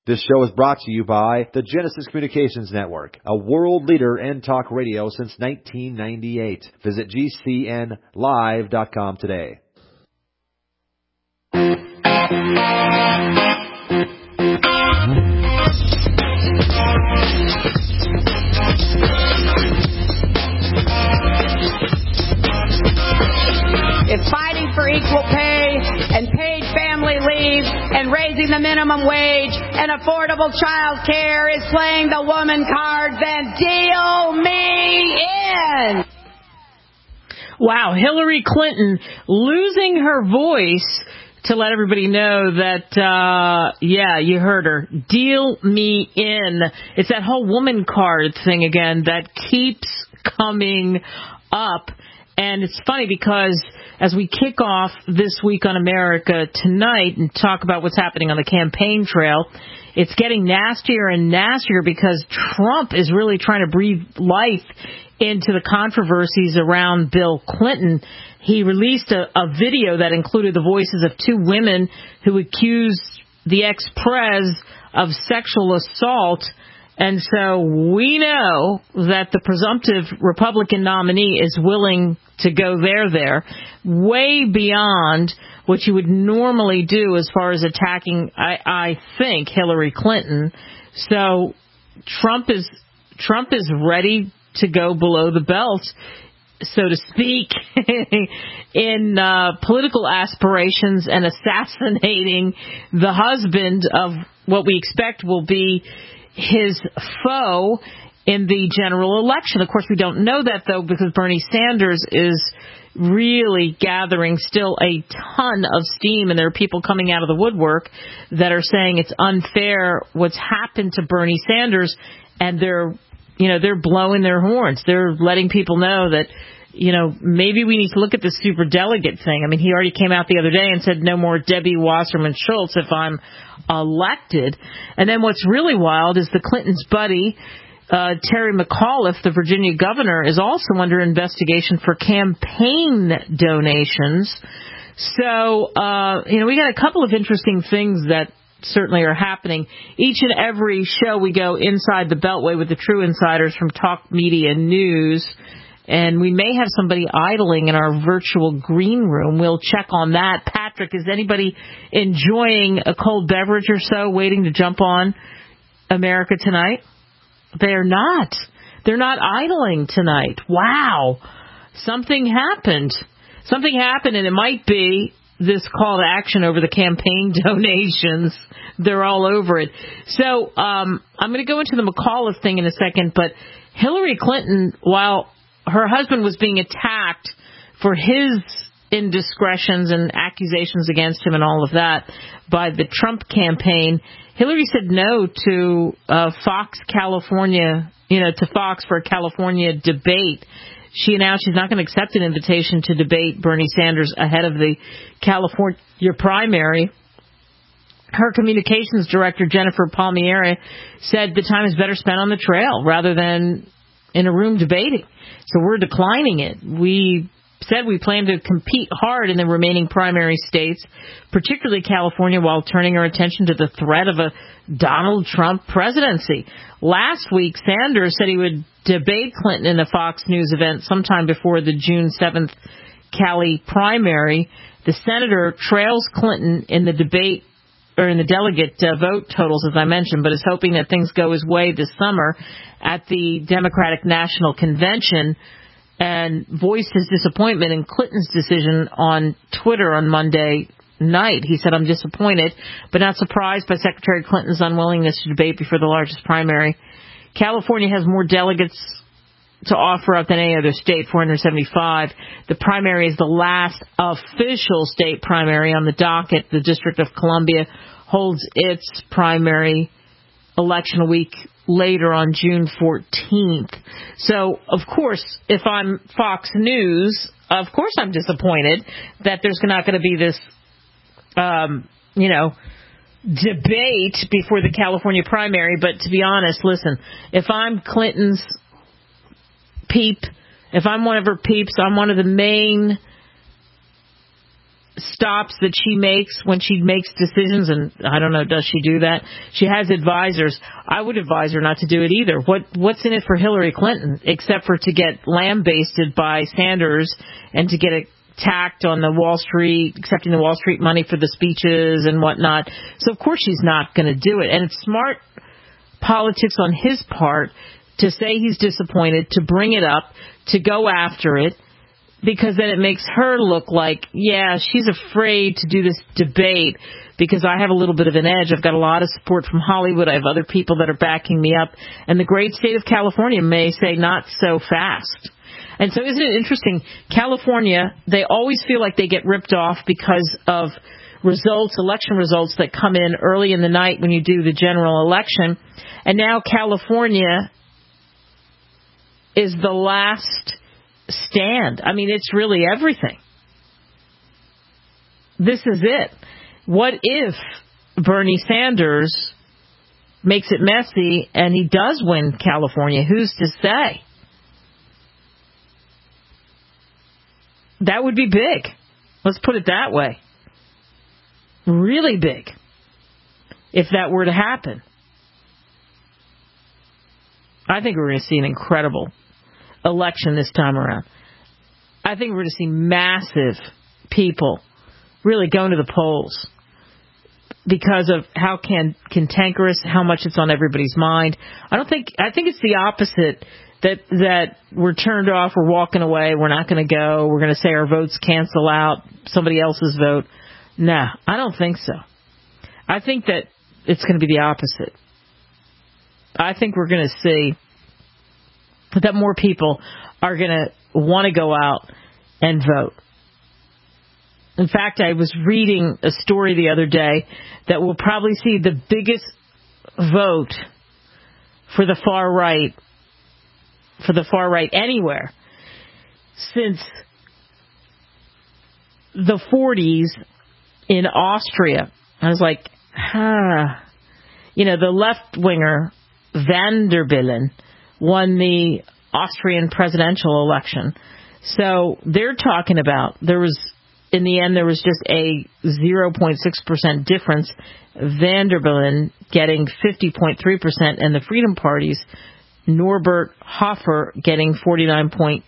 This show is brought to you by the Genesis Communications Network, a world leader in talk radio since 1998. Visit GCNlive.com today. If fighting for equal pay and paid family leave and raising the minimum wage and affordable child care is playing the woman card, then deal me in. Wow, Hillary Clinton losing her voice to let everybody know that, you heard her. Deal me in. It's that whole woman card thing again that keeps coming up. And it's funny because as we kick off this week on America tonight and talk about what's happening on the campaign trail, it's getting nastier and nastier because Trump is really trying to breathe life into the controversies around Bill Clinton. He released a video that included the voices of two women who accused the ex-pres of sexual assault. And so we know that the presumptive Republican nominee is willing to go there, way beyond what you would normally do as far as attacking, I think, Hillary Clinton. So Trump is ready to go below the belt, so to speak, in political aspirations and assassinating the husband of what we expect will be his foe in the general election. Of course, we don't know that, though, because Bernie Sanders is really gathering still a ton of steam, and there are people coming out of the woodwork that are saying it's unfair what's happened to Bernie Sanders, and they're blowing their horns. They're letting people know that, maybe we need to look at the superdelegate thing. I mean, he already came out the other day and said no more Debbie Wasserman Schultz if I'm elected. And then what's really wild is the Clintons' buddy, Terry McAuliffe, the Virginia governor, is also under investigation for campaign donations. So, we got a couple of interesting things that certainly are happening. Each and every show we go inside the Beltway with the true insiders from Talk Media News. And we may have somebody idling in our virtual green room. We'll check on that. Patrick, is anybody enjoying a cold beverage or so, waiting to jump on America Tonight? They're not. They're not idling tonight. Wow. Something happened. And it might be this call to action over the campaign donations. They're all over it. So I'm going to go into the McAuliffe thing in a second, but Hillary Clinton, while her husband was being attacked for his indiscretions and accusations against him and all of that by the Trump campaign, Hillary said no to Fox California, to Fox for a California debate. She announced she's not going to accept an invitation to debate Bernie Sanders ahead of the California primary. Her communications director, Jennifer Palmieri, said the time is better spent on the trail rather than in a room debating. So we're declining it. We said we plan to compete hard in the remaining primary states, particularly California, while turning our attention to the threat of a Donald Trump presidency. Last week, Sanders said he would debate Clinton in a Fox News event sometime before the June 7th Cali primary. The senator trails Clinton in the debate or in the delegate vote totals, as I mentioned, but is hoping that things go his way this summer at the Democratic National Convention, and voiced his disappointment in Clinton's decision on Twitter on Monday night. He said, "I'm disappointed, but not surprised by Secretary Clinton's unwillingness to debate before the largest primary. California has more delegates to offer up than any other state, 475. The primary is the last official state primary on the docket. The District of Columbia holds its primary election a week later on June 14th. So, of course, if I'm Fox News, of course I'm disappointed that there's not going to be this, debate before the California primary. But to be honest, listen, if I'm Clinton's peep, if I'm one of her peeps, I'm one of the main stops that she makes when she makes decisions, and I don't know, does she do that? She has advisors. I would advise her not to do it either. What's in it for Hillary Clinton except for to get lambasted by Sanders and to get attacked on the Wall Street, accepting the Wall Street money for the speeches and whatnot. So of course she's not going to do it. And it's smart politics on his part to say he's disappointed, to bring it up, to go after it, because then it makes her look like, yeah, she's afraid to do this debate because I have a little bit of an edge. I've got a lot of support from Hollywood. I have other people that are backing me up. And the great state of California may say not so fast. And so isn't it interesting? California, they always feel like they get ripped off because of results, election results that come in early in the night when you do the general election. And now California is the last stand. I mean, it's really everything. This is it. What if Bernie Sanders makes it messy and he does win California? Who's to say? That would be big. Let's put it that way. Really big. If that were to happen. I think we're going to see an incredible election this time around. I think we're going to see massive people really going to the polls because of how cantankerous, how much it's on everybody's mind. I think it's the opposite, that we're turned off, we're walking away, we're not going to go, we're going to say our votes cancel out somebody else's vote. No, I don't think so. I think that it's going to be the opposite. I think we're going to see that more people are going to want to go out and vote. In fact, I was reading a story the other day that we'll probably see the biggest vote for the far right anywhere since the 40s in Austria. I was like, the left-winger Van der Bellen won the Austrian presidential election. So they're talking about in the end, there was just a 0.6% difference. Van der Bellen getting 50.3%, and the Freedom Party's Norbert Hofer getting 49.7%.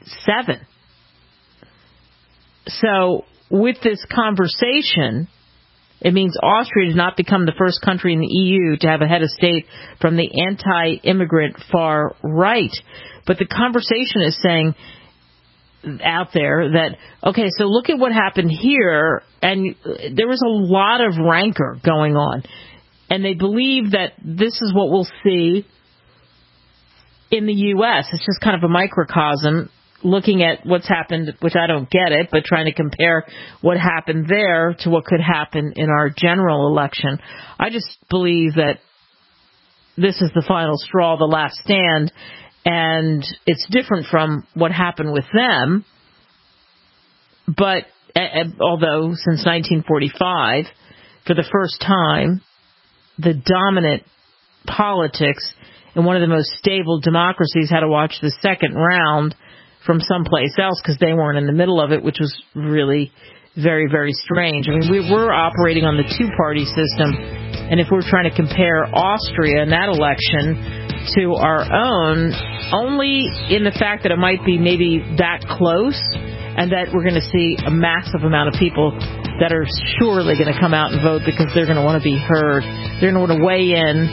So with this conversation, it means Austria did not become the first country in the EU to have a head of state from the anti-immigrant far right. But the conversation is saying out there that, okay, so look at what happened here, and there was a lot of rancor going on. And they believe that this is what we'll see in the U.S. It's just kind of a microcosm, looking at what's happened, which I don't get it, but trying to compare what happened there to what could happen in our general election. I just believe that this is the final straw, the last stand, and it's different from what happened with them. But although since 1945, for the first time, the dominant politics in one of the most stable democracies had to watch the second round from someplace else because they weren't in the middle of it, which was really very, very strange. I mean, we're operating on the two-party system, and if we're trying to compare Austria in that election to our own, only in the fact that it might be maybe that close, and that we're going to see a massive amount of people that are surely going to come out and vote because they're going to want to be heard. They're going to want to weigh in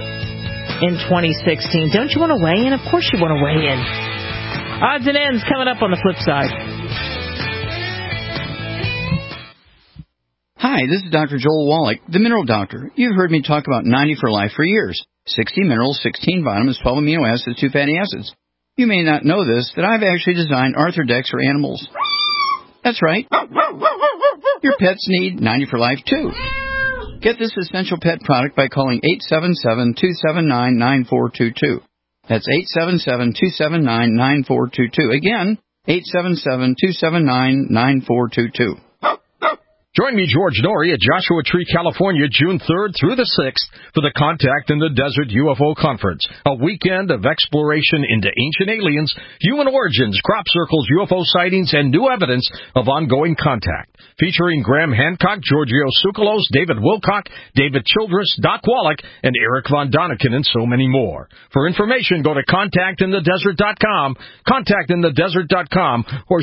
2016. Don't you want to weigh in? Of course you want to weigh in. Odds and ends coming up on the flip side. Hi, this is Dr. Joel Wallach, the Mineral Doctor. You've heard me talk about 90 for Life for years. 60 minerals, 16 vitamins, 12 amino acids, 2 fatty acids. You may not know this, that I've actually designed Arthrodex for animals. That's right. Your pets need 90 for Life, too. Get this essential pet product by calling 877-279-9422. That's 877-279-9422. Again, 877-279-9422. Join me, George Norrie, at Joshua Tree, California, June 3rd through the 6th for the Contact in the Desert UFO Conference, a weekend of exploration into ancient aliens, human origins, crop circles, UFO sightings, and new evidence of ongoing contact. Featuring Graham Hancock, Giorgio Tsoukalos, David Wilcock, David Childress, Doc Wallach, and Eric Von Daniken, and so many more. For information, go to contactinthedesert.com, contactinthedesert.com, or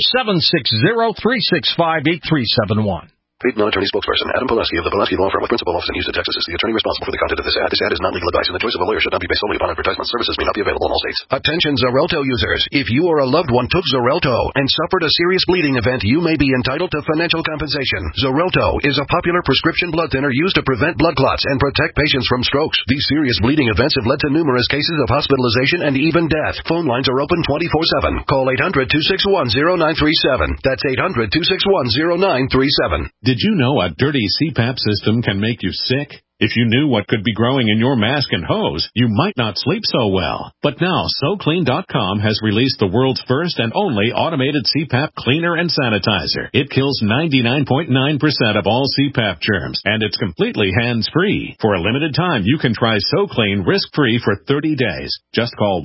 760-365-8371. Paid non-attorney spokesperson Adam Pileski of the Pileski Law Firm with principal office in Houston, Texas is the attorney responsible for the content of this ad. This ad is not legal advice, and the choice of a lawyer should not be based solely upon advertisement. Services may not be available in all states. Attention Xarelto users. If you or a loved one took Xarelto and suffered a serious bleeding event, you may be entitled to financial compensation. Xarelto is a popular prescription blood thinner used to prevent blood clots and protect patients from strokes. These serious bleeding events have led to numerous cases of hospitalization and even death. Phone lines are open 24/7. Call 800-261-0937. That's 800-261-0937. Did you know a dirty CPAP system can make you sick? If you knew what could be growing in your mask and hose, you might not sleep so well. But now, SoClean.com has released the world's first and only automated CPAP cleaner and sanitizer. It kills 99.9% of all CPAP germs, and it's completely hands-free. For a limited time, you can try SoClean risk-free for 30 days. Just call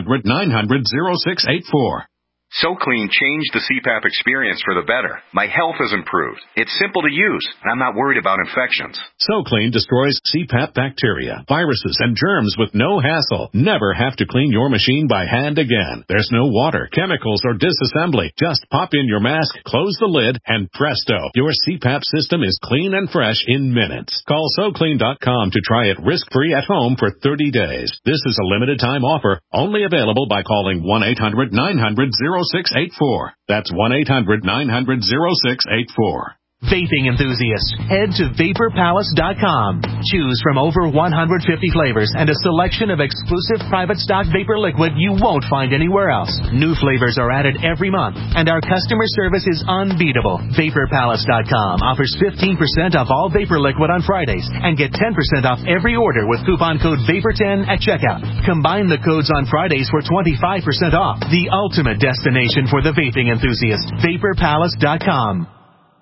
1-800-900-0684. SoClean changed the CPAP experience for the better. My health has improved. It's simple to use, and I'm not worried about infections. SoClean destroys CPAP bacteria, viruses, and germs with no hassle. Never have to clean your machine by hand again. There's no water, chemicals, or disassembly. Just pop in your mask, close the lid, and presto, your CPAP system is clean and fresh in minutes. Call SoClean.com to try it risk-free at home for 30 days. This is a limited-time offer, only available by calling 1-800-900-0684. That's 1-800-900-0684. Vaping enthusiasts, head to VaporPalace.com. Choose from over 150 flavors and a selection of exclusive private stock vapor liquid you won't find anywhere else. New flavors are added every month, and our customer service is unbeatable. VaporPalace.com offers 15% off all vapor liquid on Fridays and get 10% off every order with coupon code VAPOR10 at checkout. Combine the codes on Fridays for 25% off. The ultimate destination for the vaping enthusiast. VaporPalace.com.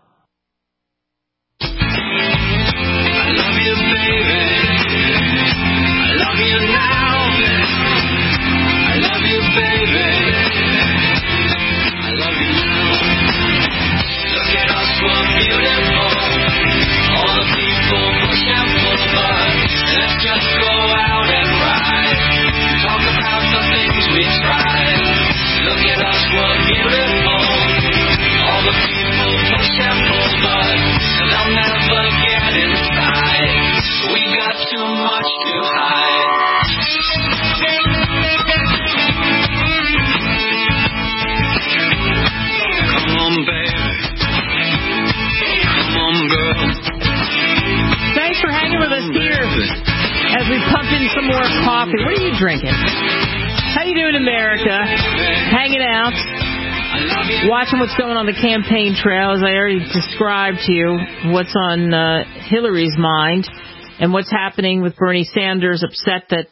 Coffee. What are you drinking? How you doing, America? Hanging out, watching what's going on the campaign trail, as I already described to you, what's on Hillary's mind and what's happening with Bernie Sanders, upset that,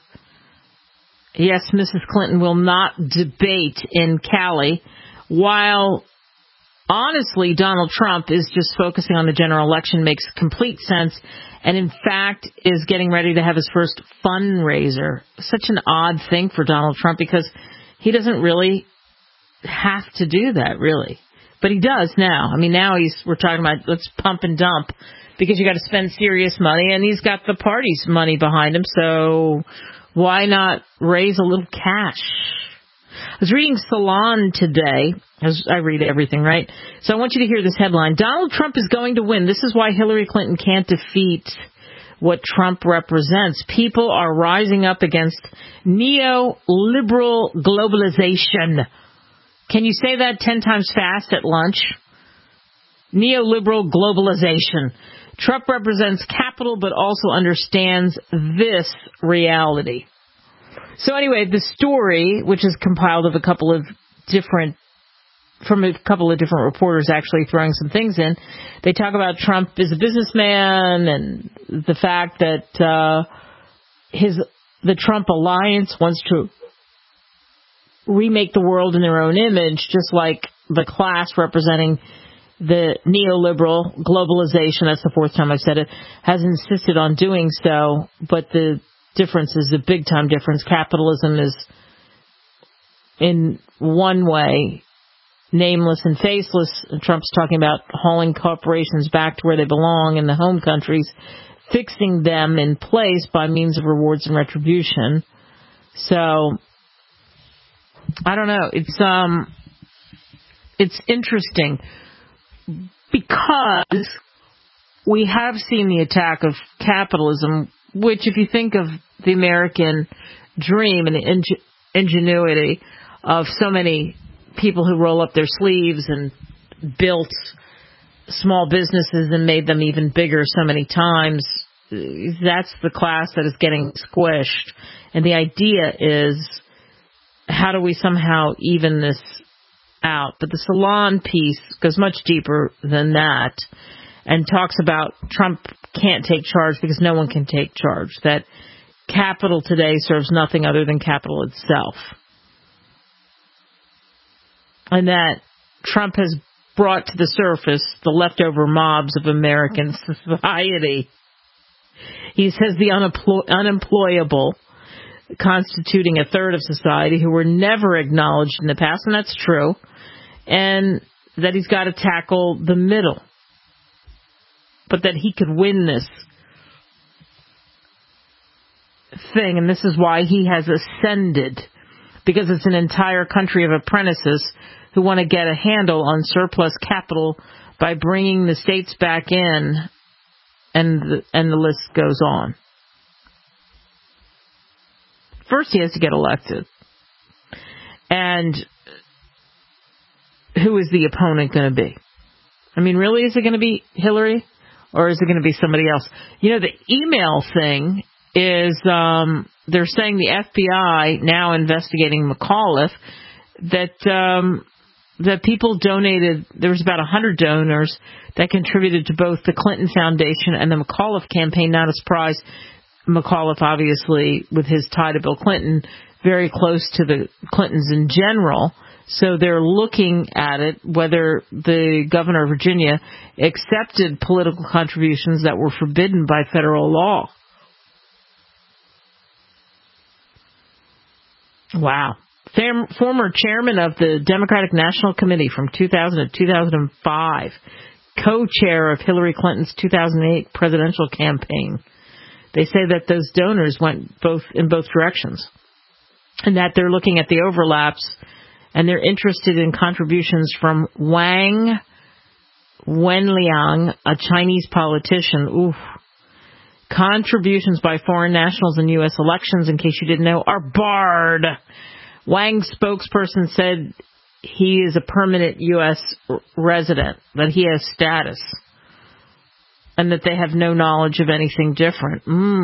yes, Mrs. Clinton will not debate in Cali, while honestly Donald Trump is just focusing on the general election, makes complete sense, and in fact is getting ready to have his first fundraiser. Such an odd thing for Donald Trump, because he doesn't really have to do that, really. But he does now. I mean, now we're talking about let's pump and dump, because you got to spend serious money, and he's got the party's money behind him, so why not raise a little cash? I was reading Salon today. I read everything, right? So I want you to hear this headline. Donald Trump is going to win. This is why Hillary Clinton can't defeat what Trump represents. People are rising up against neoliberal globalization. Can you say that 10 times fast at lunch? Neoliberal globalization. Trump represents capital, but also understands this reality. So anyway, the story, which is compiled of a couple of different reporters actually throwing some things in, they talk about Trump as a businessman and the fact that the Trump alliance wants to remake the world in their own image, just like the class representing the neoliberal globalization, that's the fourth time I've said it, has insisted on doing so, but the difference is a big-time difference. Capitalism is, in one way, nameless and faceless. Trump's talking about hauling corporations back to where they belong in the home countries, fixing them in place by means of rewards and retribution. So, I don't know. It's interesting because we have seen the attack of capitalism, which, if you think of the American dream and the ingenuity of so many people who roll up their sleeves and built small businesses and made them even bigger so many times, that's the class that is getting squished. And the idea is, how do we somehow even this out? But the Salon piece goes much deeper than that and talks about Trump can't take charge because no one can take charge, that capital today serves nothing other than capital itself, and that Trump has brought to the surface the leftover mobs of American society. He says the unemployable, constituting a third of society, who were never acknowledged in the past, and that's true, and that he's got to tackle the middle, but that he could win this thing, and this is why he has ascended, because it's an entire country of apprentices who want to get a handle on surplus capital by bringing the states back in, and the list goes on. First, he has to get elected. And who is the opponent going to be? I mean, really, is it going to be Hillary? Or is it going to be somebody else? You know, the email thing is, they're saying the FBI, now investigating McAuliffe, that people donated, there was about 100 donors that contributed to both the Clinton Foundation and the McAuliffe campaign. Not a surprise. McAuliffe, obviously, with his tie to Bill Clinton, very close to the Clintons in general. So they're looking at it, whether the governor of Virginia accepted political contributions that were forbidden by federal law. Wow. Former chairman of the Democratic National Committee from 2000 to 2005, co-chair of Hillary Clinton's 2008 presidential campaign. They say that those donors went in both directions, and that they're looking at the overlaps, and they're interested in contributions from Wang Wenliang, a Chinese politician. Oof. Contributions by foreign nationals in U.S. elections, in case you didn't know, are barred. Wang's spokesperson said he is a permanent U.S. resident, that he has status, and that they have no knowledge of anything different.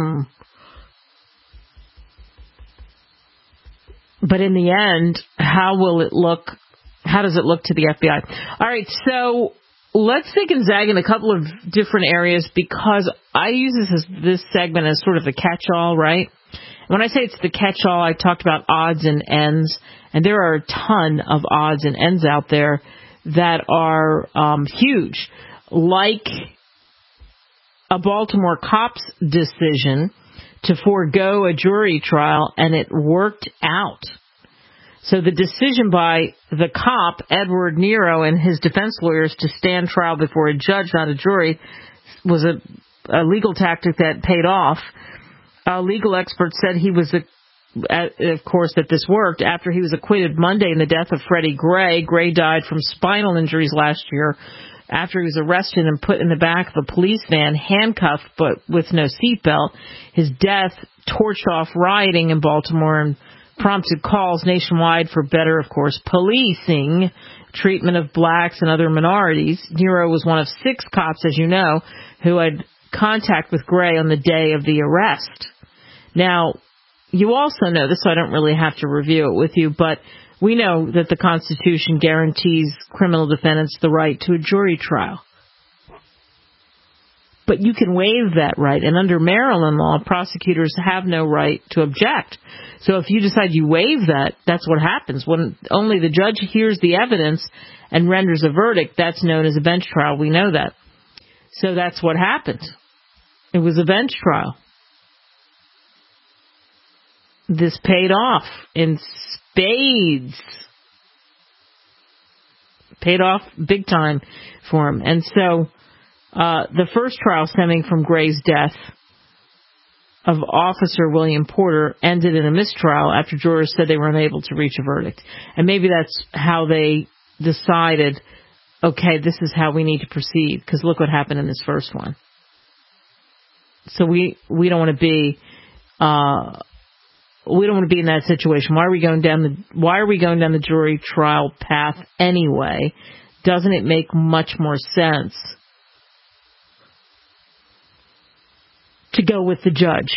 But in the end, how will it look? How does it look to the FBI? All right, so let's take and zag in a couple of different areas, because I use this segment as sort of a catch-all, right? When I say it's the catch-all, I talked about odds and ends, and there are a ton of odds and ends out there that are huge, like a Baltimore cop's decision to forego a jury trial, and it worked out. So the decision by the cop, Edward Nero, and his defense lawyers to stand trial before a judge, not a jury, was a legal tactic that paid off. A legal expert said he was, of course, that this worked after he was acquitted Monday in the death of Freddie Gray. Gray died from spinal injuries last year after he was arrested and put in the back of a police van, handcuffed but with no seatbelt. His death torched off rioting in Baltimore and prompted calls nationwide for better, of course, policing, treatment of blacks and other minorities. Nero was one of 6 cops, as you know, who had contact with Gray on the day of the arrest. Now, you also know this, so I don't really have to review it with you, but we know that the Constitution guarantees criminal defendants the right to a jury trial. But you can waive that right. And under Maryland law, prosecutors have no right to object. So if you decide you waive that, that's what happens. When only the judge hears the evidence and renders a verdict, that's known as a bench trial. We know that. So that's what happened. It was a bench trial. This paid off in spades. Paid off big time for him. And so the first trial stemming from Gray's death of Officer William Porter ended in a mistrial after jurors said they were unable to reach a verdict. And maybe that's how they decided, okay, this is how we need to proceed, because look what happened in this first one. So we don't want to be in that situation. Why are we going down the jury trial path anyway? Doesn't it make much more sense to go with the judge?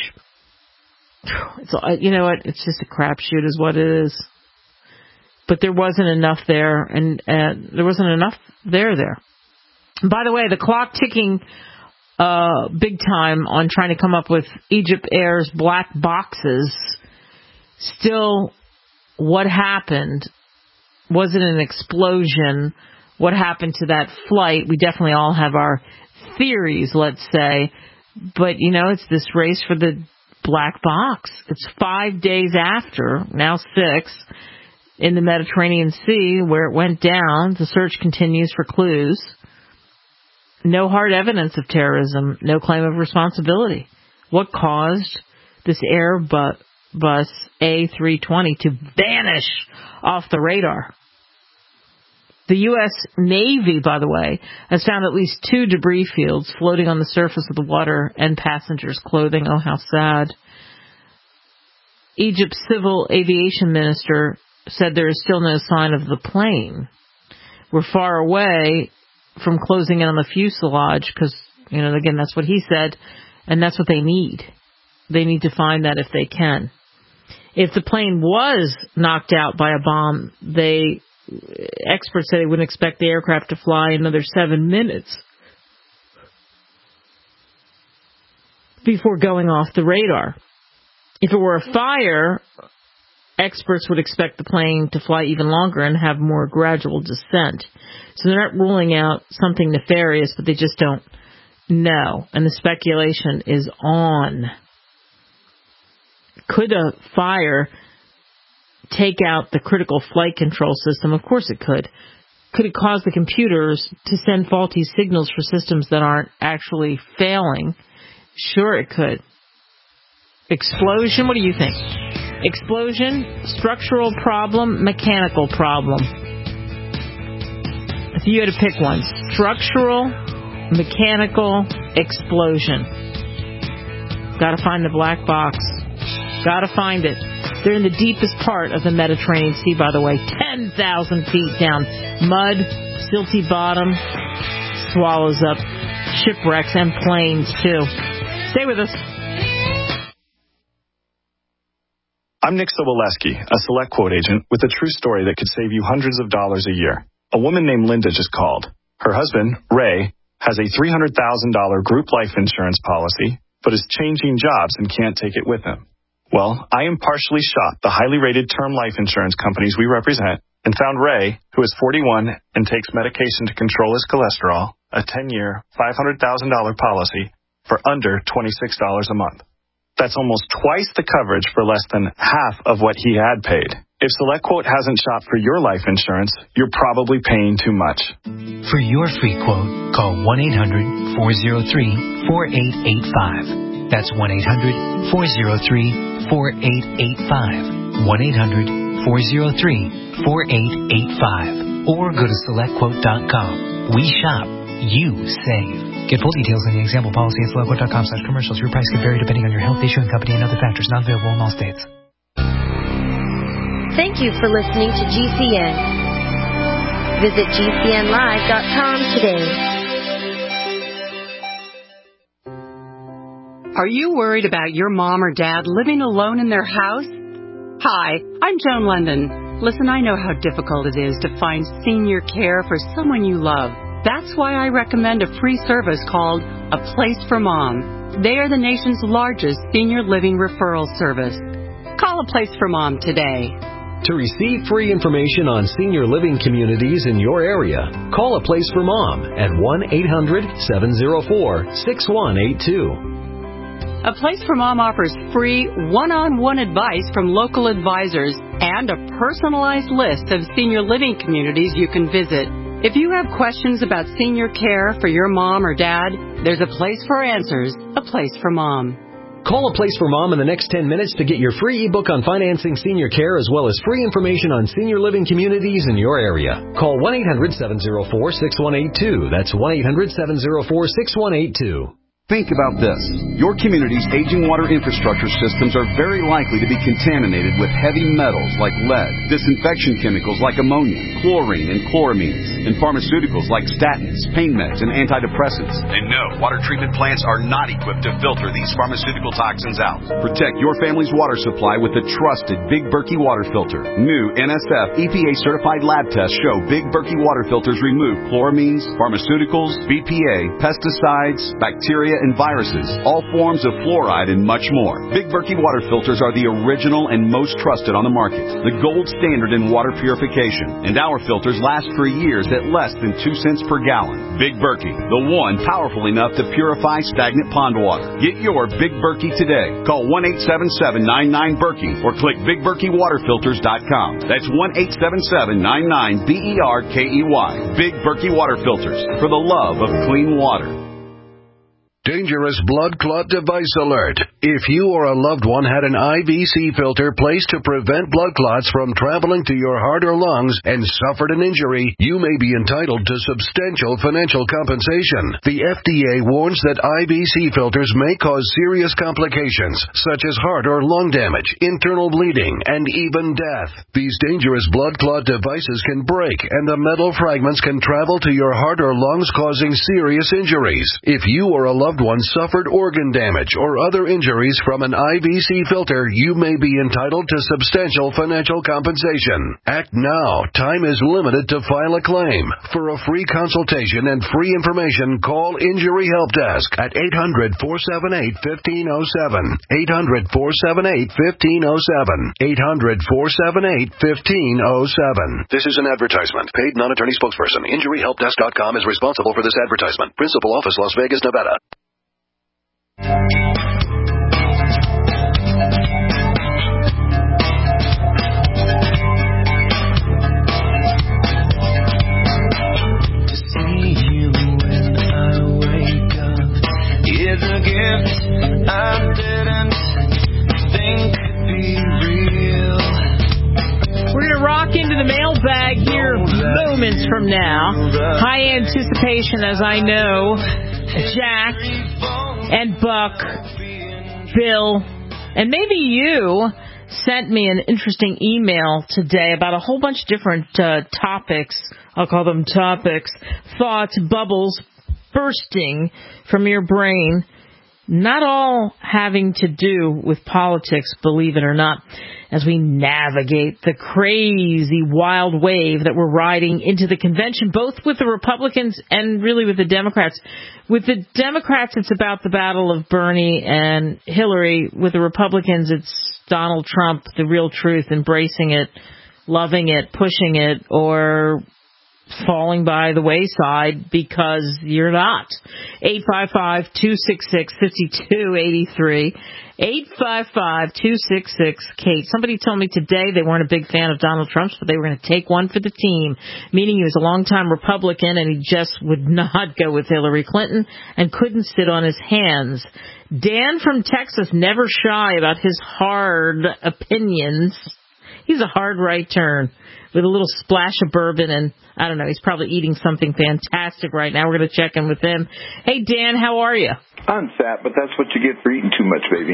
You know what? It's just a crapshoot is what it is. But there wasn't enough there, and there wasn't enough there. By the way, the clock ticking big time on trying to come up with Egypt Air's black boxes. Still, what happened? Was it an explosion? What happened to that flight? We definitely all have our theories, let's say. But, you know, it's this race for the black box. It's 5 days after, now 6, in the Mediterranean Sea where it went down. The search continues for clues. No hard evidence of terrorism. No claim of responsibility. What caused this Airbus A320 to vanish off the radar? The U.S. Navy, by the way, has found at least 2 debris fields floating on the surface of the water and passengers' clothing. Oh, how sad. Egypt's civil aviation minister said there is still no sign of the plane. We're far away from closing in on the fuselage because, you know, again, that's what he said, and that's what they need. They need to find that if they can. If the plane was knocked out by a bomb, experts say they wouldn't expect the aircraft to fly another 7 minutes before going off the radar. If it were a fire, experts would expect the plane to fly even longer and have more gradual descent. So they're not ruling out something nefarious, but they just don't know. And the speculation is on. Could a fire take out the critical flight control system? Of course it could. Could it cause the computers to send faulty signals for systems that aren't actually failing? Sure it could. Explosion? What do you think? Explosion, structural problem, mechanical problem. If you had to pick one, structural, mechanical, explosion. Gotta find the black box. Gotta find it. They're in the deepest part of the Mediterranean Sea, by the way. 10,000 feet down. Mud, silty bottom, swallows up shipwrecks and planes, too. Stay with us. I'm Nick Soboleski, a Select Quote agent with a true story that could save you hundreds of dollars a year. A woman named Linda just called. Her husband, Ray, has a $300,000 group life insurance policy, but is changing jobs and can't take it with him. Well, I impartially shot the highly rated term life insurance companies we represent and found Ray, who is 41 and takes medication to control his cholesterol, a 10-year, $500,000 policy for under $26 a month. That's almost twice the coverage for less than half of what he had paid. If SelectQuote hasn't shopped for your life insurance, you're probably paying too much. For your free quote, call 1-800-403-4885. That's 1-800-403-4885. 1-800-403-4885. Or go to SelectQuote.com. We shop. You save. Get full details in the example policy at SelectQuote.com/commercials. Your price can vary depending on your health, issue, and company and other factors. Not available in all states. Thank you for listening to GCN. Visit GCNlive.com today. Are you worried about your mom or dad living alone in their house? Hi, I'm Joan London. Listen, I know how difficult it is to find senior care for someone you love. That's why I recommend a free service called A Place for Mom. They are the nation's largest senior living referral service. Call A Place for Mom today. To receive free information on senior living communities in your area, call A Place for Mom at 1-800-704-6182. A Place for Mom offers free one-on-one advice from local advisors and a personalized list of senior living communities you can visit. If you have questions about senior care for your mom or dad, there's a place for answers, A Place for Mom. Call A Place for Mom in the next 10 minutes to get your free ebook on financing senior care as well as free information on senior living communities in your area. Call 1-800-704-6182. That's 1-800-704-6182. Think about this. Your community's aging water infrastructure systems are very likely to be contaminated with heavy metals like lead, disinfection chemicals like ammonia, chlorine and chloramines, and pharmaceuticals like statins, pain meds, and antidepressants. And no, water treatment plants are not equipped to filter these pharmaceutical toxins out. Protect your family's water supply with the trusted Big Berkey water filter. New NSF EPA-certified lab tests show Big Berkey water filters remove chloramines, pharmaceuticals, BPA, pesticides, bacteria, and viruses, all forms of fluoride, and much more. Big Berkey water filters are the original and most trusted on the market, the gold standard in water purification, and our filters last for years at less than 2 cents per gallon. Big Berkey, the one powerful enough to purify stagnant pond water. Get your Big Berkey today. Call 1-877-99-BERKEY or click BigBerkeyWaterFilters.com. That's 1-877-99-BERKEY. Big Berkey Water Filters, for the love of clean water. Dangerous blood clot device alert. If you or a loved one had an IVC filter placed to prevent blood clots from traveling to your heart or lungs and suffered an injury, you may be entitled to substantial financial compensation. The FDA warns that IVC filters may cause serious complications, such as heart or lung damage, internal bleeding, and even death. These dangerous blood clot devices can break, and the metal fragments can travel to your heart or lungs, causing serious injuries. If you or a loved one suffered organ damage or other injuries from an IVC filter, you may be entitled to substantial financial compensation. Act now. Time is limited to file a claim. For a free consultation and free information, call Injury Help Desk at 800-478-1507. 800-478-1507. 800-478-1507. This is an advertisement. Paid non-attorney spokesperson. InjuryHelpDesk.com is responsible for this advertisement. Principal office, Las Vegas, Nevada. To see you when I wake up is a gift I didn't think could be real. We're going to rock into the mailbag here moments from now. High anticipation, as I know. Jack and Buck, Bill, and maybe you sent me an interesting email today about a whole bunch of different topics. I'll call them topics. Thoughts, bubbles bursting from your brain. Not all having to do with politics, believe it or not, as we navigate the crazy wild wave that we're riding into the convention, both with the Republicans and really with the Democrats. With the Democrats, it's about the battle of Bernie and Hillary. With the Republicans, it's Donald Trump, the real truth, embracing it, loving it, pushing it, or falling by the wayside because you're not. 855-266-5283. 855-266-KATE. Somebody told me today they weren't a big fan of Donald Trump's, but they were going to take one for the team, meaning he was a longtime Republican and he just would not go with Hillary Clinton and couldn't sit on his hands. Dan from Texas, never shy about his hard opinions. He's a hard right turn with a little splash of bourbon, and I don't know, he's probably eating something fantastic right now. We're going to check in with him. Hey, Dan, how are you? I'm fat, but that's what you get for eating too much, baby.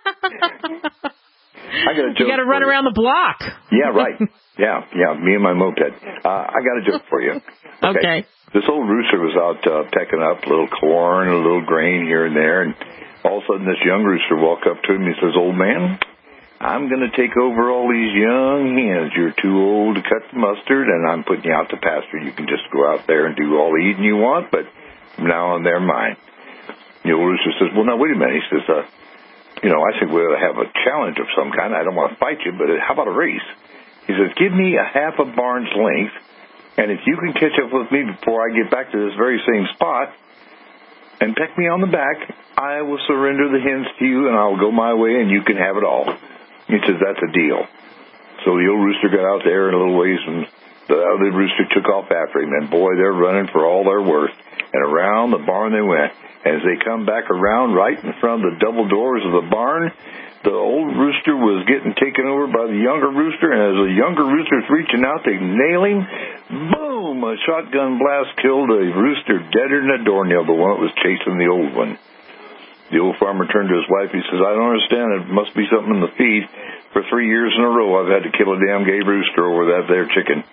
I got a joke. You got to run around the block. Yeah, right. Yeah, me and my moped. I got a joke for you. Okay. This old rooster was out pecking up a little corn, a little grain here and there, and all of a sudden this young rooster walked up to him and he says, "Old man, I'm going to take over all these young hens. You're too old to cut the mustard, and I'm putting you out to pasture. You can just go out there and do all the eating you want, but from now on, they're mine. The old rooster says, well, now, wait a minute. He says, I think we ought to have a challenge of some kind. I don't want to fight you, but how about a race? He says, give me a half a barn's length, and if you can catch up with me before I get back to this very same spot and peck me on the back, I will surrender the hens to you, and I'll go my way, and you can have it all. He says, that's a deal. So the old rooster got out there in a little ways, and the other rooster took off after him, and boy, they're running for all they're worth. And around the barn they went. As they come back around right in front of the double doors of the barn, the old rooster was getting taken over by the younger rooster, and as the younger rooster's reaching out to nail him, boom, a shotgun blast killed a rooster deader than a doornail, the one that was chasing the old one. The old farmer turned to his wife. He says, I don't understand. It must be something in the feed. For 3 years in a row, I've had to kill a damn gay rooster over that there chicken.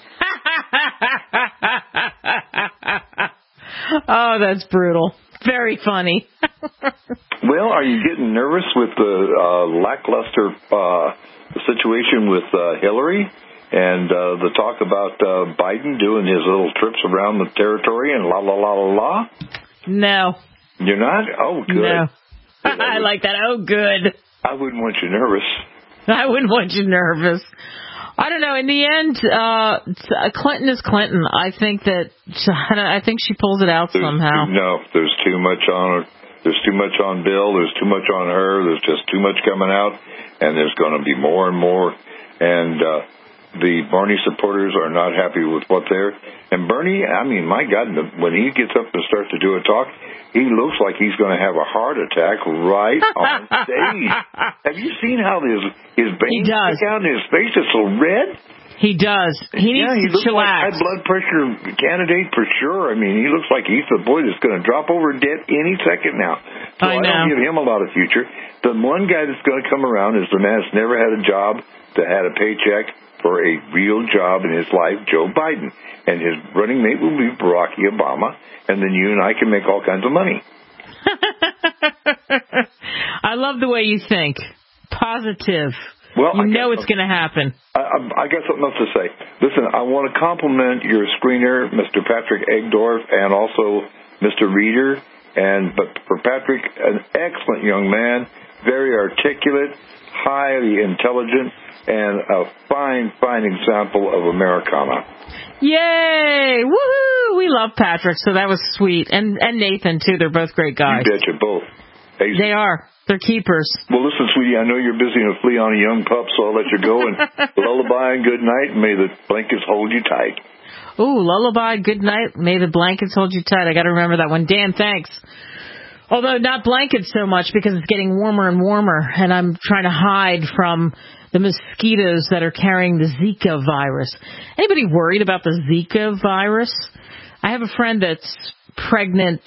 Oh, that's brutal. Very funny. Well, are you getting nervous with the lackluster situation with Hillary and the talk about Biden doing his little trips around the territory and la, la, la, la, la? No. You're not? Oh, good. No. I like that. Oh, good. I wouldn't want you nervous. I wouldn't want you nervous. I don't know. In the end, Clinton is Clinton. I think she pulls it out somehow. There's too much on her. There's too much on Bill. There's too much on her. There's just too much coming out, and there's going to be more and more. And the Bernie supporters are not happy with what they're. And Bernie, I mean, my God, when he gets up and starts to do a talk, he looks like he's going to have a heart attack right on stage. Have you seen how his veins stick out and his face is so red? He does. He needs to looks chillax. Like high blood pressure candidate for sure. I mean, he looks like he's the boy that's going to drop over dead any second now. So I don't give him a lot of future. The one guy that's going to come around is the man that's never had a job, that had a paycheck for a real job in his life, Joe Biden. And his running mate will be Barack Obama, and then you and I can make all kinds of money. I love the way you think. Positive. Well, you know it's going to happen. I got something else to say. Listen, I want to compliment your screener, Mr. Patrick Egdorf, and also Mr. Reeder. But for Patrick, an excellent young man, very articulate, highly intelligent, and a fine, fine example of Americana. Yay! Woohoo! We love Patrick, so that was sweet. And Nathan, too. They're both great guys. You betcha, both. Hey, they are. They're keepers. Well, listen, sweetie, I know you're busy in a flea on a young pup, so I'll let you go. And lullaby and good night, and may the blankets hold you tight. Ooh, lullaby, good night, may the blankets hold you tight. I got to remember that one. Dan, thanks. Although not blankets so much because it's getting warmer and warmer, and I'm trying to hide from the mosquitoes that are carrying the Zika virus. Anybody worried about the Zika virus? I have a friend that's pregnant,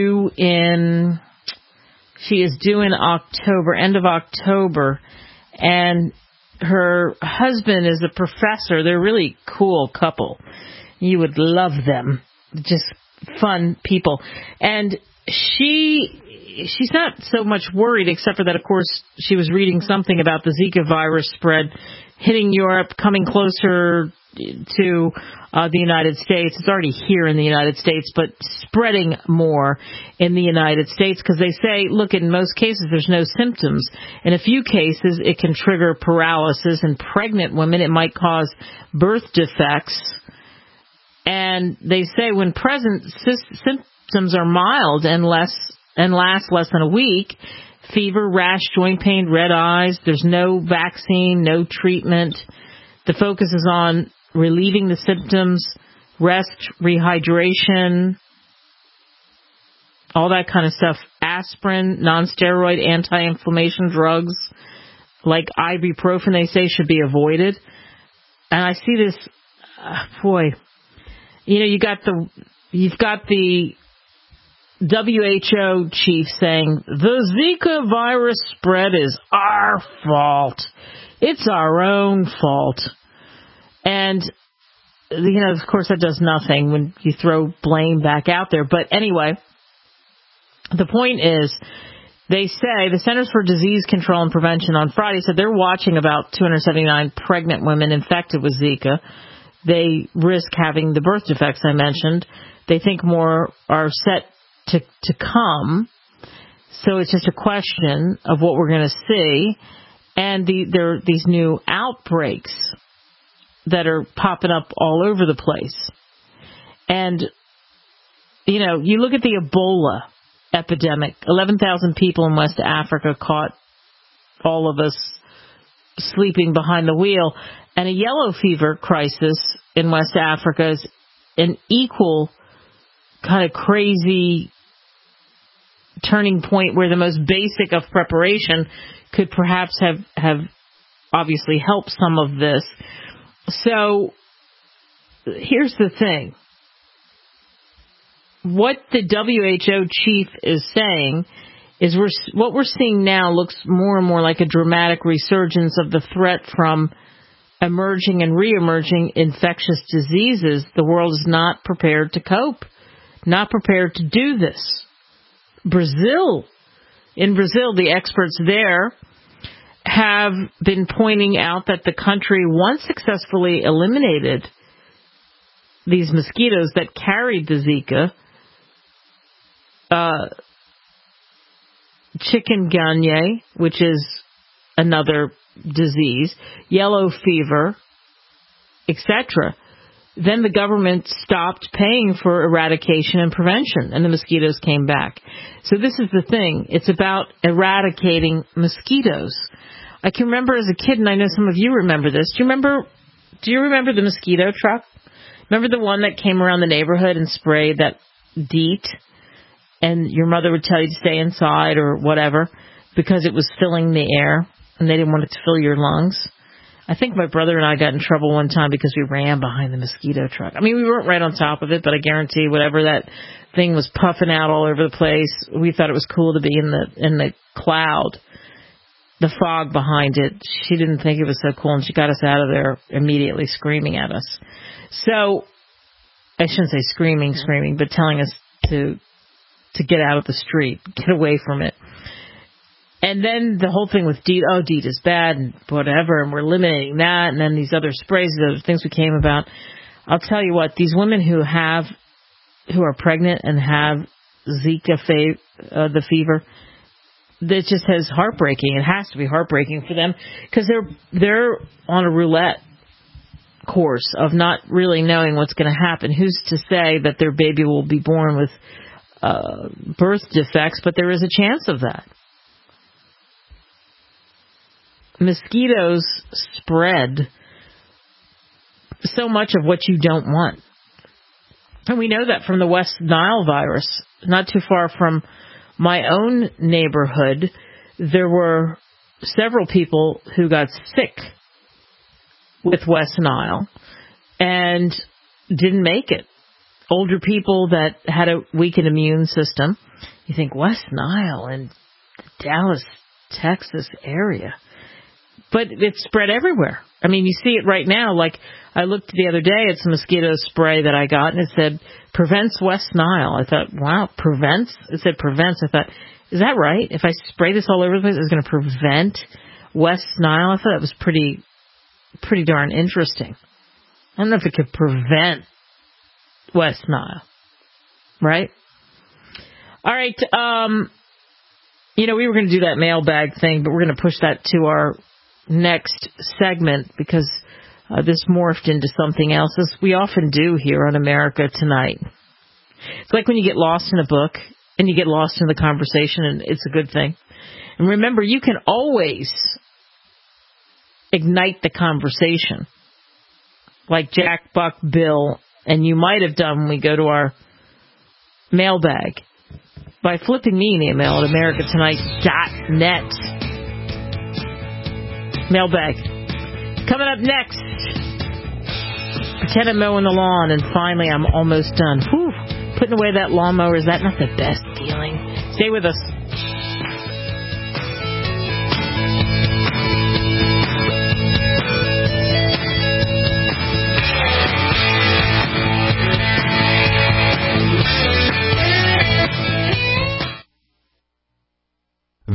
she is due in October, end of October, and her husband is a professor. They're a really cool couple. You would love them. Just fun people. And she's not so much worried, except for that, of course, she was reading something about the Zika virus spread hitting Europe, coming closer to the United States. It's already here in the United States, but spreading more in the United States because they say, look, in most cases there's no symptoms. In a few cases it can trigger paralysis. In pregnant women it might cause birth defects. And they say when present symptoms are mild and last less than a week, fever, rash, joint pain, red eyes, there's no vaccine, no treatment. The focus is on relieving the symptoms, rest, rehydration, all that kind of stuff. Aspirin, non-steroid, anti-inflammation drugs like ibuprofen, they say, should be avoided. And I see this, you've got the WHO chief saying the Zika virus spread is our fault. It's our own fault. And, of course that does nothing when you throw blame back out there. But anyway, the point is, They say the Centers for Disease Control and Prevention on Friday said they're watching about 279 pregnant women infected with Zika. They risk having the birth defects I mentioned. They think more are set to come. So it's just a question of what we're going to see. And there are these new outbreaks that are popping up all over the place. And, you know, you look at the Ebola epidemic. 11,000 people in West Africa caught all of us sleeping behind the wheel. And a yellow fever crisis in West Africa is an equal kind of crazy turning point where the most basic of preparation could perhaps have obviously helped some of this. So here's the thing. What the WHO chief is saying is what we're seeing now looks more and more like a dramatic resurgence of the threat from emerging and re-emerging infectious diseases. The world is not prepared to cope, not prepared to do this. In Brazil, the experts there have been pointing out that the country once successfully eliminated these mosquitoes that carried the Zika, chikungunya, which is another disease, yellow fever, etc. Then the government stopped paying for eradication and prevention, and the mosquitoes came back. So this is the thing. It's about eradicating mosquitoes. I can remember as a kid, and I know some of you remember this. Do you remember the mosquito truck? Remember the one that came around the neighborhood and sprayed that DEET? And your mother would tell you to stay inside or whatever because it was filling the air and they didn't want it to fill your lungs. I think my brother and I got in trouble one time because we ran behind the mosquito truck. I mean, we weren't right on top of it, but I guarantee whatever that thing was puffing out all over the place, we thought it was cool to be in the cloud, the fog behind it. She didn't think it was so cool, and she got us out of there immediately screaming at us. So, I shouldn't say screaming, but telling us to get out of the street, get away from it. And then the whole thing with DEET, DEET is bad and whatever, and we're eliminating that, and then these other sprays, these other things we came about. I'll tell you what, these women who are pregnant and have Zika the fever, that just is heartbreaking. It has to be heartbreaking for them because they're on a roulette course of not really knowing what's going to happen. Who's to say that their baby will be born with birth defects, but there is a chance of that. Mosquitoes spread so much of what you don't want. And we know that from the West Nile virus. Not too far from my own neighborhood, there were several people who got sick with West Nile and didn't make it. Older people that had a weakened immune system. You think West Nile in the Dallas, Texas area. But it's spread everywhere. I mean, you see it right now. Like, I looked the other day at some mosquito spray that I got, and it said, prevents West Nile. I thought, wow, prevents? It said prevents. I thought, is that right? If I spray this all over the place, it's going to prevent West Nile? I thought that was pretty darn interesting. I don't know if it could prevent West Nile. Right? All right. We were going to do that mailbag thing, but we're going to push that to our next segment because this morphed into something else, as we often do here on America Tonight. It's like when you get lost in a book and you get lost in the conversation, and it's a good thing. And remember, you can always ignite the conversation like Jack, Buck, Bill, and you might have done when we go to our mailbag by flipping me an email at americatonight.net. Mailbag. Coming up next, pretend I'm mowing the lawn, and finally I'm almost done. Whew, putting away that lawnmower, is that not the best feeling? Stay with us.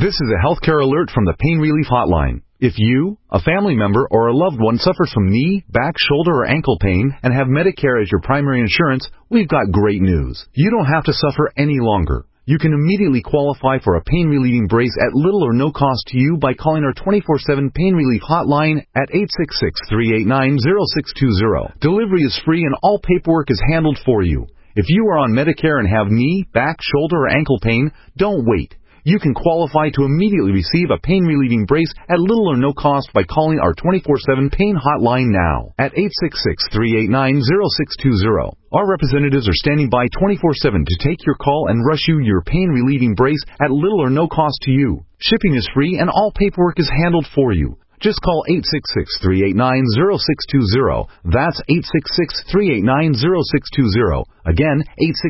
This is a healthcare alert from the Pain Relief Hotline. If you, a family member, or a loved one suffers from knee, back, shoulder, or ankle pain and have Medicare as your primary insurance, we've got great news. You don't have to suffer any longer. You can immediately qualify for a pain-relieving brace at little or no cost to you by calling our 24/7 Pain Relief Hotline at 866-389-0620. Delivery is free and all paperwork is handled for you. If you are on Medicare and have knee, back, shoulder, or ankle pain, don't wait. You can qualify to immediately receive a pain-relieving brace at little or no cost by calling our 24/7 Pain Hotline now at 866-389-0620. Our representatives are standing by 24/7 to take your call and rush you your pain-relieving brace at little or no cost to you. Shipping is free and all paperwork is handled for you. Just call 866-389-0620. That's 866-389-0620. Again,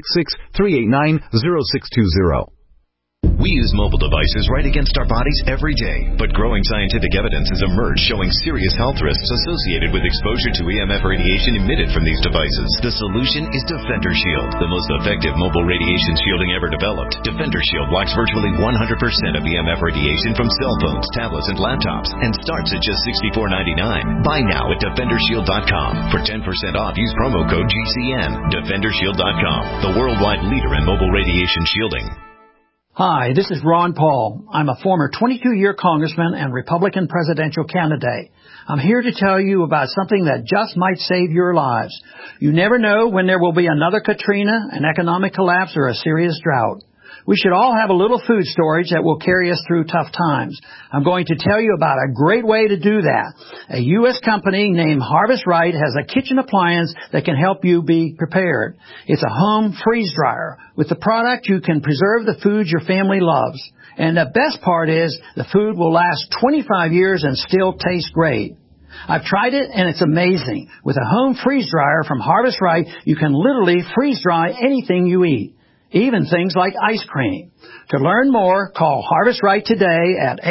866-389-0620. We use mobile devices right against our bodies every day, but growing scientific evidence has emerged showing serious health risks associated with exposure to EMF radiation emitted from these devices. The solution is Defender Shield, the most effective mobile radiation shielding ever developed. Defender Shield blocks virtually 100% of EMF radiation from cell phones, tablets, and laptops, and starts at just $64.99. Buy now at DefenderShield.com. For 10% off, use promo code GCN. DefenderShield.com, the worldwide leader in mobile radiation shielding. Hi, this is Ron Paul. I'm a former 22-year congressman and Republican presidential candidate. I'm here to tell you about something that just might save your lives. You never know when there will be another Katrina, an economic collapse, or a serious drought. We should all have a little food storage that will carry us through tough times. I'm going to tell you about a great way to do that. A U.S. company named Harvest Right has a kitchen appliance that can help you be prepared. It's a home freeze dryer. With the product, you can preserve the food your family loves. And the best part is the food will last 25 years and still taste great. I've tried it, and it's amazing. With a home freeze dryer from Harvest Right, you can literally freeze dry anything you eat, even things like ice cream. To learn more, call Harvest Right today at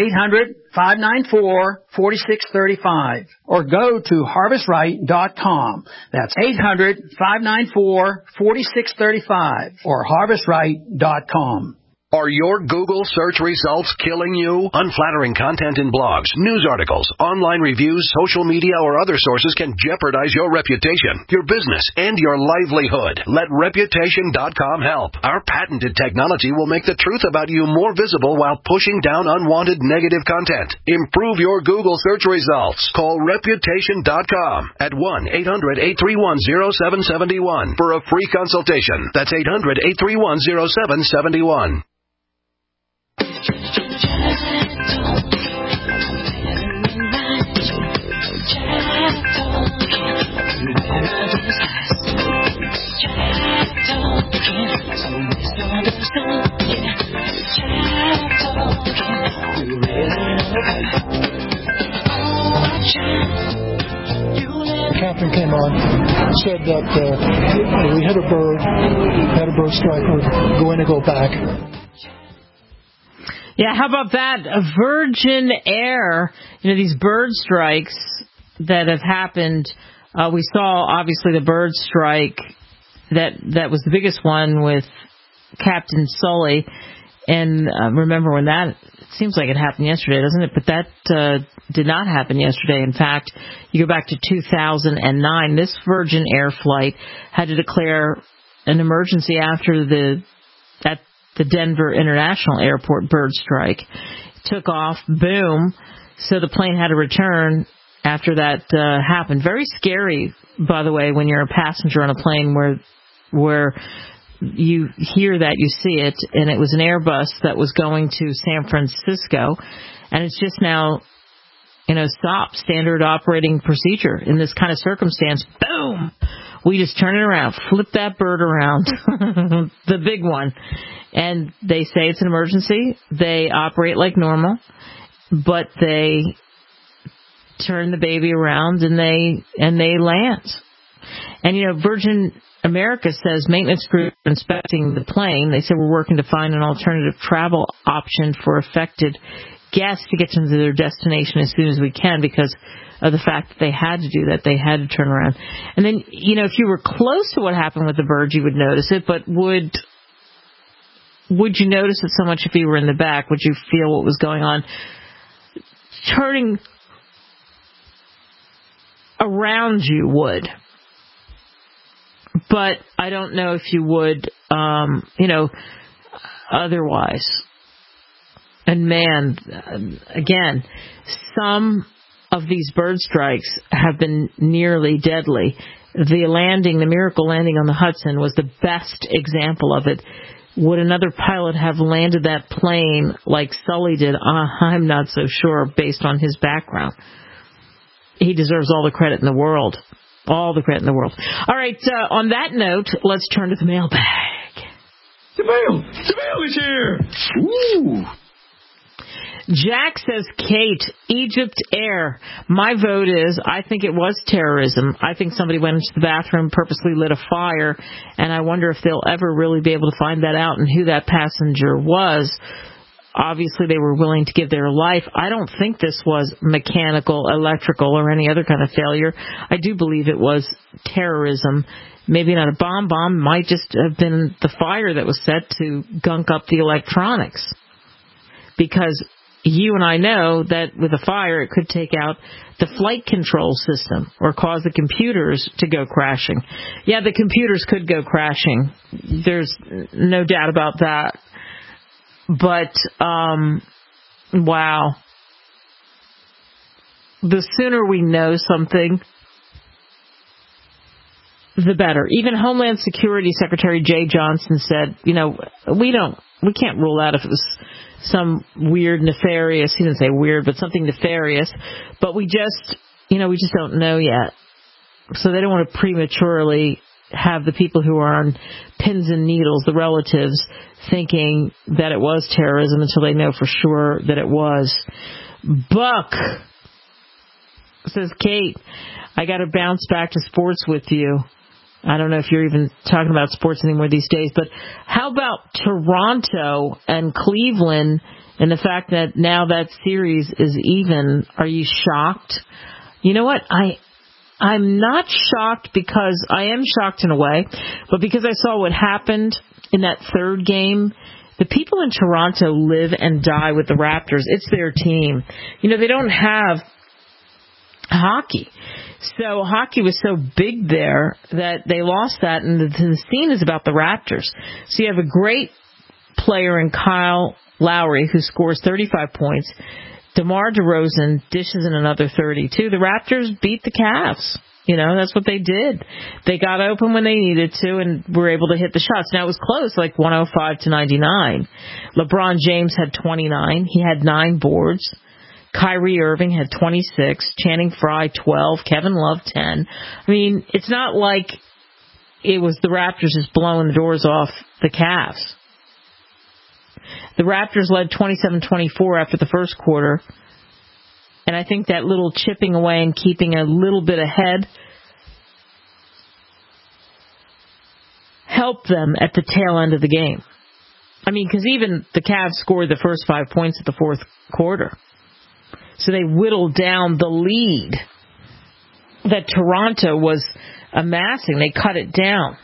800-594-4635 or go to harvestright.com. That's 800-594-4635 or harvestright.com. Are your Google search results killing you? Unflattering content in blogs, news articles, online reviews, social media, or other sources can jeopardize your reputation, your business, and your livelihood. Let Reputation.com help. Our patented technology will make the truth about you more visible while pushing down unwanted negative content. Improve your Google search results. Call Reputation.com at 1-800-831-0771 for a free consultation. That's 800-831-0771. Captain came on, said that we hit a bird strike, we're going to go back. Yeah, how about that? Virgin Air, these bird strikes that have happened. We saw, obviously, the bird strike that was the biggest one with Captain Sully. And remember when that, it seems like it happened yesterday, doesn't it? But that did not happen yesterday. In fact, you go back to 2009. This Virgin Air flight had to declare an emergency after the Denver International Airport bird strike. Took off, boom. So the plane had to return after that happened. Very scary, by the way, when you're a passenger on a plane where you hear that, you see it, and it was an Airbus that was going to San Francisco, and it's just now, stopped. Standard operating procedure in this kind of circumstance. Boom! We just turn it around, flip that bird around, the big one. And they say it's an emergency. They operate like normal, but they turn the baby around and they land. And Virgin America says maintenance crew inspecting the plane. They said we're working to find an alternative travel option for affected guests to get them to their destination as soon as we can because of the fact that they had to do that. They had to turn around. And then, if you were close to what happened with the bird, you would notice it, but would would you notice it so much if you were in the back? Would you feel what was going on? Turning around you would. But I don't know if you would, otherwise. And man, again, some of these bird strikes have been nearly deadly. The miracle landing on the Hudson was the best example of it. Would another pilot have landed that plane like Sully did? I'm not so sure based on his background. He deserves all the credit in the world. All the credit in the world. All right, on that note, let's turn to the mailbag. The mail is here. Ooh. Jack says, Kate, Egypt Air. My vote is, I think it was terrorism. I think somebody went into the bathroom, purposely lit a fire, and I wonder if they'll ever really be able to find that out and who that passenger was. Obviously, they were willing to give their life. I don't think this was mechanical, electrical, or any other kind of failure. I do believe it was terrorism. Maybe not a bomb. Might just have been the fire that was set to gunk up the electronics. Because you and I know that with a fire, it could take out the flight control system or cause the computers to go crashing. Yeah, the computers could go crashing. There's no doubt about that. But, wow. The sooner we know something, the better. Even Homeland Security Secretary Jay Johnson said, we can't rule out if it was some weird, nefarious, he didn't say weird, but something nefarious, but we just don't know yet. So they don't want to prematurely have the people who are on pins and needles, the relatives, thinking that it was terrorism until they know for sure that it was. Buck says, Kate, I got to bounce back to sports with you. I don't know if you're even talking about sports anymore these days, but how about Toronto and Cleveland and the fact that now that series is even? Are you shocked? You know what? I'm not shocked because I am shocked in a way, but because I saw what happened in that third game. The people in Toronto live and die with the Raptors. It's their team. They don't have hockey. So hockey was so big there that they lost that, and the scene is about the Raptors. So you have a great player in Kyle Lowry who scores 35 points. DeMar DeRozan dishes in another 32. The Raptors beat the Cavs. That's what they did. They got open when they needed to and were able to hit the shots. Now, it was close, like 105-99. LeBron James had 29. He had 9 boards. Kyrie Irving had 26. Channing Frye, 12. Kevin Love, 10. I mean, it's not like it was the Raptors just blowing the doors off the Cavs. The Raptors led 27-24 after the first quarter. And I think that little chipping away and keeping a little bit ahead helped them at the tail end of the game. I mean, because even the Cavs scored the first 5 points of the fourth quarter. So they whittled down the lead that Toronto was amassing. They cut it down.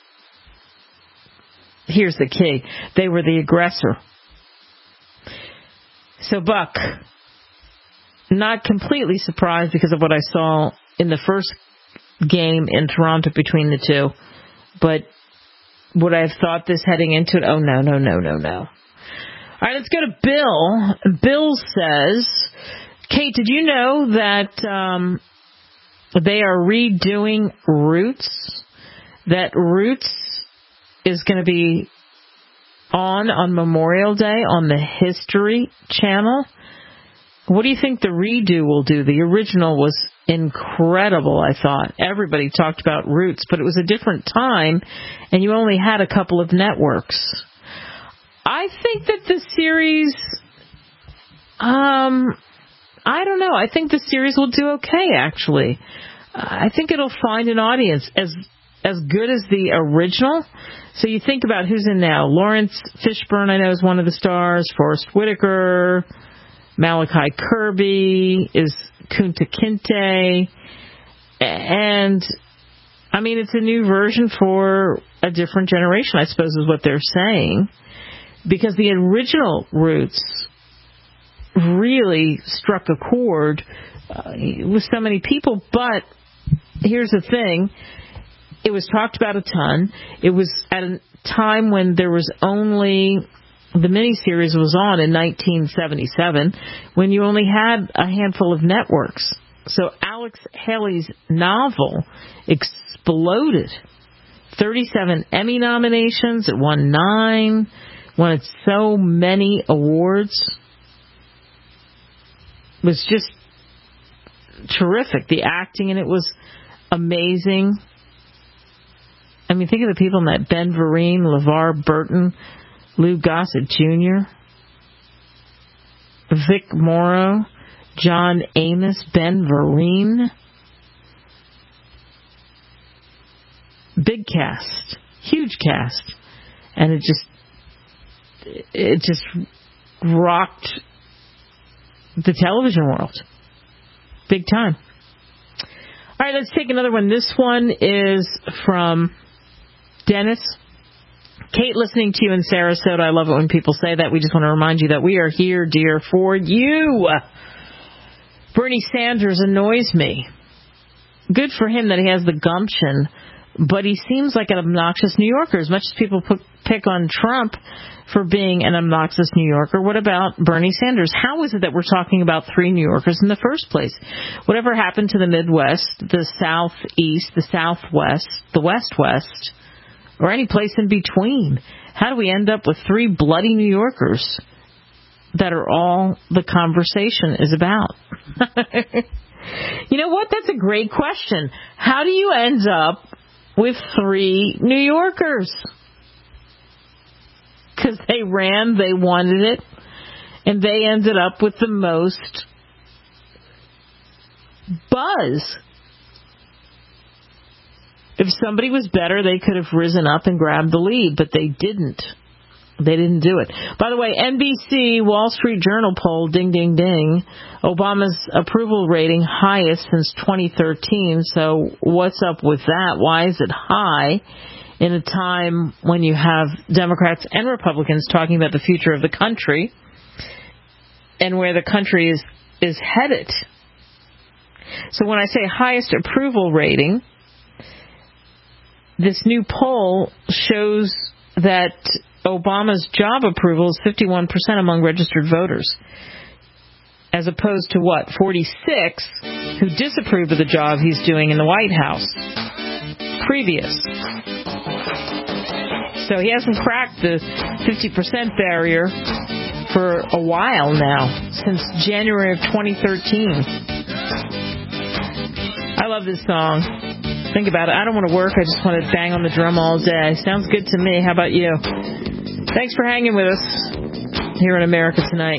Here's the key. They were the aggressor. So, Buck, not completely surprised because of what I saw in the first game in Toronto between the two. But would I have thought this heading into it? Oh, no. All right, let's go to Bill. Bill says, Kate, did you know that they are redoing Roots? That Roots is going to be on Memorial Day on the History Channel? What do you think the redo will do? The original was incredible, I thought. Everybody talked about Roots, but it was a different time, and you only had a couple of networks. I think that the series, I don't know. I think the series will do okay, actually. I think it'll find an audience as good as the original. So you think about who's in now. Lawrence Fishburne, I know, is one of the stars. Forrest Whitaker. Malachi Kirby is Kunta Kinte. And, I mean, it's a new version for a different generation, I suppose is what they're saying. because the original roots really struck a chord with so many people. But here's the thing. It was talked about a ton. It was at a time when there was only... The miniseries was on in 1977 when you only had a handful of networks. So Alex Haley's novel exploded. 37 Emmy nominations. It won 9. Won so many awards. It was just terrific. The acting in it was amazing. I mean, think of the people in that. Ben Vereen, LeVar Burton, Lou Gossett Jr., Vic Morrow, John Amos, Ben Vereen. Big cast. Huge cast. And it just rocked the television world. Big time. All right, let's take another one. This one is from Dennis. Kate, listening to you in Sarasota. I love it when people say that. We just want to remind you that we are here, dear, for you. Bernie Sanders annoys me. Good for him that he has the gumption, but he seems like an obnoxious New Yorker. As much as people pick on Trump for being an obnoxious New Yorker, what about Bernie Sanders? How is it that we're talking about 3 New Yorkers in the first place? Whatever happened to the Midwest, the Southeast, the Southwest, the West, or any place in between? How do we end up with 3 bloody New Yorkers that are all the conversation is about? You know what? That's a great question. How do you end up with 3 New Yorkers? Because they wanted it, and they ended up with the most buzz. If somebody was better, they could have risen up and grabbed the lead, but they didn't. They didn't do it. By the way, NBC Wall Street Journal poll, ding, ding, ding, Obama's approval rating highest since 2013. So what's up with that? Why is it high in a time when you have Democrats and Republicans talking about the future of the country and where the country is headed? So when I say highest approval rating, this new poll shows that Obama's job approval is 51% among registered voters, as opposed to 46 who disapprove of the job he's doing in the White House previous. So he hasn't cracked the 50% barrier for a while now, since January of 2013. I love this song. Think about it. I don't want to work. I just want to bang on the drum all day. Sounds good to me. How about you? Thanks for hanging with us here in America Tonight.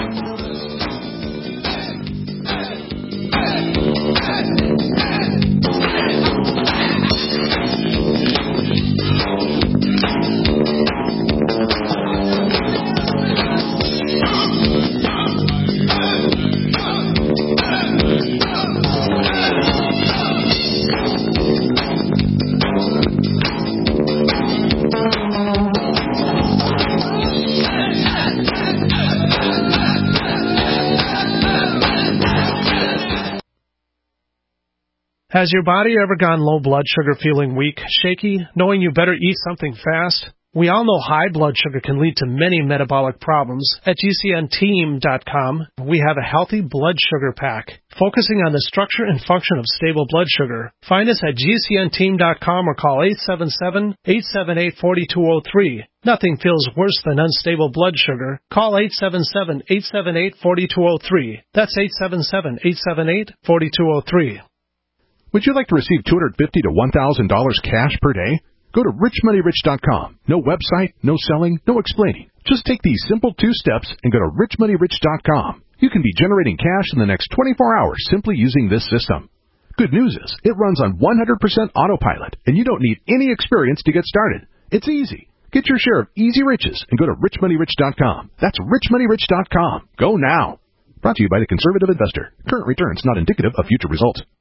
Has your body ever gone low blood sugar, feeling weak, shaky, knowing you better eat something fast? We all know high blood sugar can lead to many metabolic problems. At GCNteam.com, we have a healthy blood sugar pack, focusing on the structure and function of stable blood sugar. Find us at GCNteam.com or call 877-878-4203. Nothing feels worse than unstable blood sugar. Call 877-878-4203. That's 877-878-4203. Would you like to receive $250 to $1,000 cash per day? Go to richmoneyrich.com. No website, no selling, no explaining. Just take these simple 2 steps and go to richmoneyrich.com. You can be generating cash in the next 24 hours simply using this system. Good news is, it runs on 100% autopilot, and you don't need any experience to get started. It's easy. Get your share of easy riches and go to richmoneyrich.com. That's richmoneyrich.com. Go now. Brought to you by the Conservative Investor. Current returns not indicative of future results.